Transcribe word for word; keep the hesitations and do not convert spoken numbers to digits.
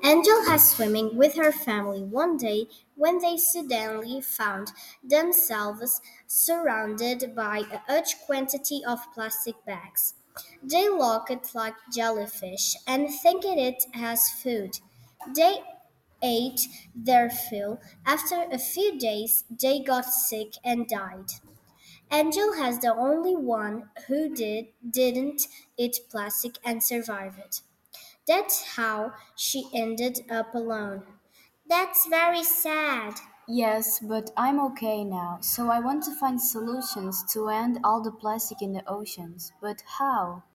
Angel was swimming with her family one day when they suddenly found themselves surrounded by a huge quantity of plastic bags. They looked like jellyfish and thanked it as food. They ate their fill. After a few days, they got sick and died. Angel has the only one who did didn't eat plastic and survived. That's how she ended up alone. That's very sad. Yes, but I'm okay now, so I want to find solutions to end all the plastic in the oceans. But how?